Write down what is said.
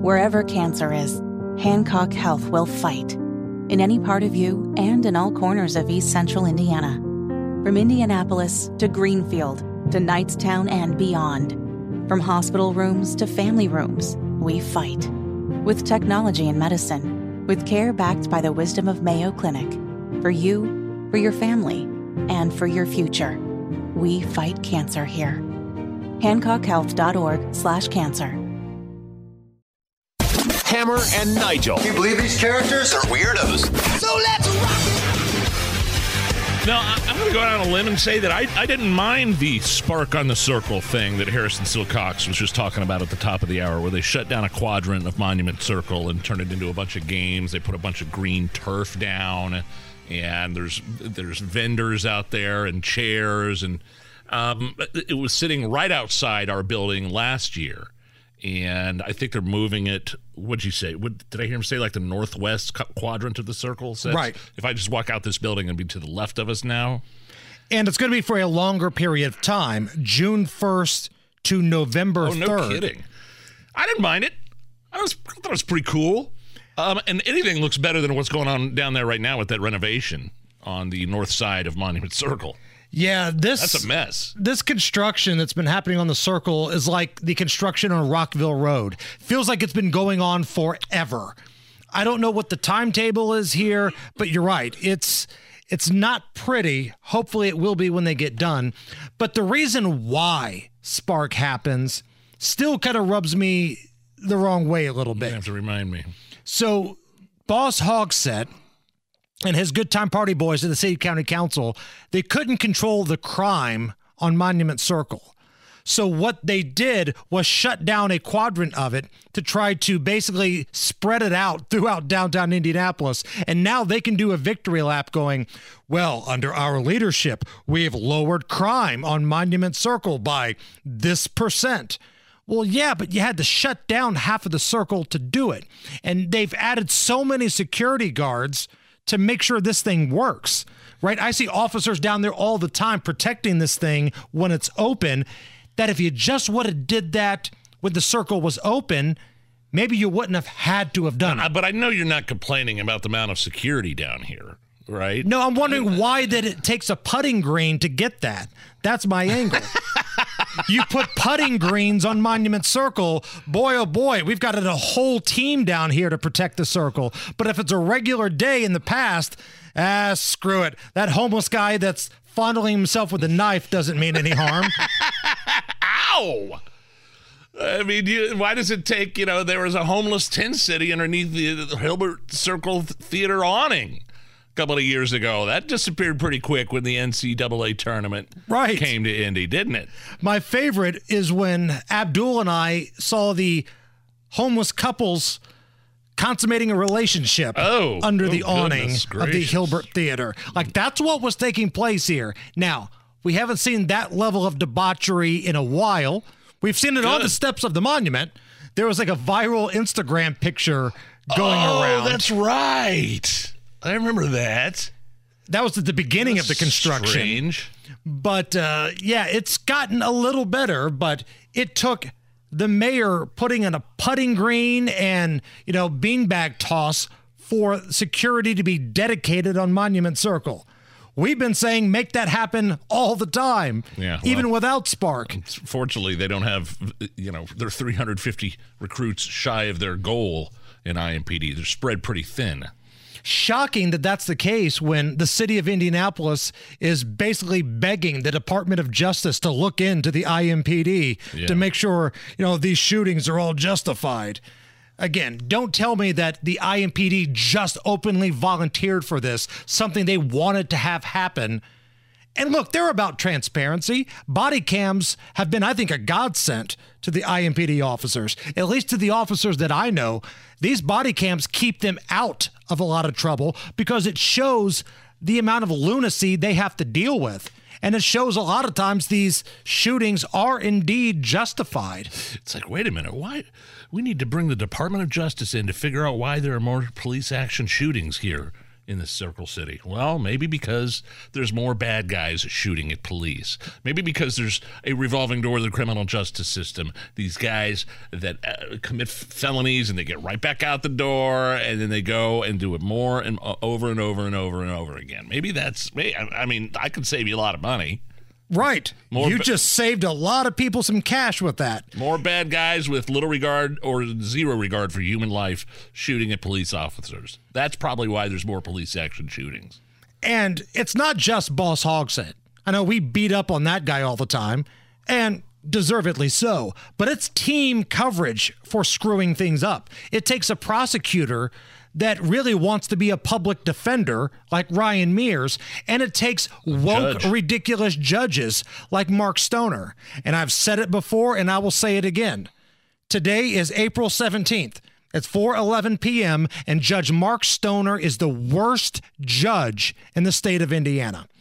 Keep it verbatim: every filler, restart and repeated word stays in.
Wherever cancer is, Hancock Health will fight. In any part of you and in all corners of East Central Indiana. From Indianapolis to Greenfield to Knightstown and beyond. From hospital rooms to family rooms, we fight. With technology and medicine, with care backed by the wisdom of Mayo Clinic. For you, for your family, and for your future. We fight cancer here. hancock health.org slash cancer. Hammer and Nigel. Can you believe these characters are weirdos? So let's rock it! Now, I'm going to go out on a limb and say that I, I didn't mind the spark on the circle thing that Harrison Silcox was just talking about at the top of the hour, where they shut down a quadrant of Monument Circle and turned it into a bunch of games. They put a bunch of green turf down, and there's there's vendors out there and chairs, and um, it was sitting right outside our building last year. And I think they're moving it. What'd you say? What, did I hear him say like the northwest quadrant of the circle? Says, right. If I just walk out this building and be to the left of us now. And it's going to be for a longer period of time, June first to November third. Oh, no kidding. I didn't mind it. I, was, I thought it was pretty cool. Um, and anything looks better than what's going on down there right now with that renovation on the north side of Monument Circle. Yeah, this that's a mess. This construction that's been happening on the circle is like the construction on Rockville Road. Feels like it's been going on forever. I don't know what the timetable is here, but you're right. It's it's not pretty. Hopefully it will be when they get done. But the reason why Spark happens still kind of rubs me the wrong way a little bit. You have to remind me. So Boss Hogsett and his Good Time Party Boys at the City County Council, they couldn't control the crime on Monument Circle. So what they did was shut down a quadrant of it to try to basically spread it out throughout downtown Indianapolis. And now they can do a victory lap going, well, under our leadership, we have lowered crime on Monument Circle by this percent. Well, yeah, but you had to shut down half of the circle to do it. And they've added so many security guards to make sure this thing works, right? I see officers down there all the time protecting this thing when it's open, that if you just would have did that when the circle was open, maybe you wouldn't have had to have done it. But I know you're not complaining about the amount of security down here, right? No, I'm wondering why that it takes a putting green to get that. That's my angle. You put putting greens on Monument Circle, boy, oh boy, we've got a whole team down here to protect the circle. But if it's a regular day in the past, ah, screw it. That homeless guy that's fondling himself with a knife doesn't mean any harm. Ow! I mean, you, why does it take, you know, there was a homeless tent city underneath the, the Hilbert Circle Theater awning a couple of years ago. That disappeared pretty quick when the N C double A tournament right. came to Indy, didn't it? My favorite is when Abdul and I saw the homeless couples consummating a relationship oh, under oh, the awning of the Hilbert Theater. Like, that's what was taking place here. Now, we haven't seen that level of debauchery in a while. We've seen it Good. on the steps of the monument. There was like a viral Instagram picture going oh, around. Oh, that's right. I remember that. That was at the beginning That's of the construction. Strange. But, uh, yeah, it's gotten a little better, but it took the mayor putting in a putting green and, you know, beanbag toss for security to be dedicated on Monument Circle. We've been saying make that happen all the time, yeah, well, even without Spark. Fortunately, they don't have, you know, they're three hundred fifty recruits shy of their goal in I M P D. They're spread pretty thin. Shocking that that's the case when the city of Indianapolis is basically begging the Department of Justice to look into the I M P D yeah. to make sure, you know, these shootings are all justified. Again, don't tell me that the I M P D just openly volunteered for this, something they wanted to have happen. And look, they're about transparency. Body cams have been, I think, a godsend to the I M P D officers, at least to the officers that I know. These body cams keep them out of a lot of trouble because it shows the amount of lunacy they have to deal with. And it shows a lot of times these shootings are indeed justified. It's like, wait a minute, why? We need to bring the Department of Justice in to figure out why there are more police action shootings here in the Circle City? Well, maybe because there's more bad guys shooting at police. Maybe because there's a revolving door of the criminal justice system. These guys that uh, commit felonies and they get right back out the door, and then they go and do it more and uh, over and over and over and over again. Maybe that's, I mean, I could save you a lot of money. Right. More you ba- just saved a lot of people some cash with that. More bad guys with little regard or zero regard for human life shooting at police officers. That's probably why there's more police action shootings. And it's not just Boss Hogshead. I know we beat up on that guy all the time, and deservedly so, but it's team coverage for screwing things up. It takes a prosecutor that really wants to be a public defender like Ryan Mears, and it takes woke, Judge. ridiculous judges like Mark Stoner. And I've said it before, and I will say it again. Today is April seventeenth. It's four eleven p.m., and Judge Mark Stoner is the worst judge in the state of Indiana.